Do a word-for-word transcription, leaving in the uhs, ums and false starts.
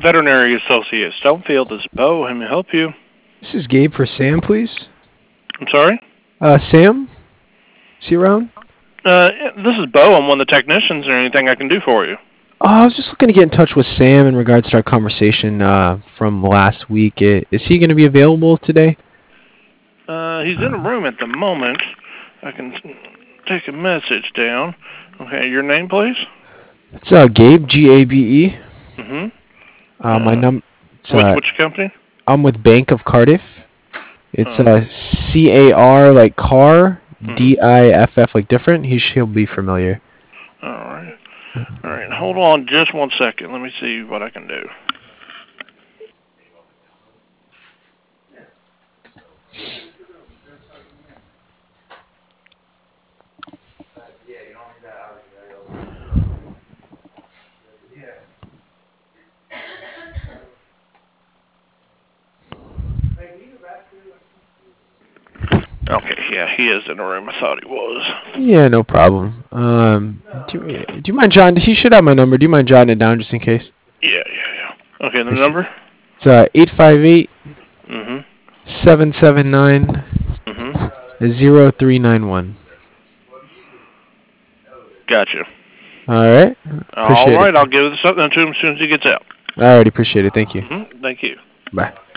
Veterinary Associates. Stonefield, this is Bo. How may I help you? This is Gabe for Sam, please. I'm sorry? Uh, Sam? Is he around? Uh, this is Bo. I'm one of the technicians. Is there anything I can do for you? Oh, I was just looking to get in touch with Sam in regards to our conversation uh, from last week. I- Is he going to be available today? Uh, he's in a room at the moment. I can take a message down. Okay, your name, please? It's uh, Gabe, G A B E. Mm-hmm. Uh, my Uh, num. It's, which, uh, which company? I'm with Bank of Cardiff. It's Uh, uh, C A R like car, mm-hmm. D I F F like different. He he'll be familiar. All right. All right, hold on just one second. Let me see what I can do. Okay, yeah, he is in the room. I thought he was. Yeah, no problem. Um, do you, do you mind jotting? He should have my number. Do you mind jotting it down just in case? Yeah, yeah, yeah. Okay, the Appreciate- number? It's uh eight five eight Mm-hmm. seven seven nine Mm-hmm. zero three nine one. Gotcha. All right. All Appreciate it. right, I'll give something to him as soon as he gets out. I already appreciate it. Thank you. Mm-hmm. Thank you. Bye.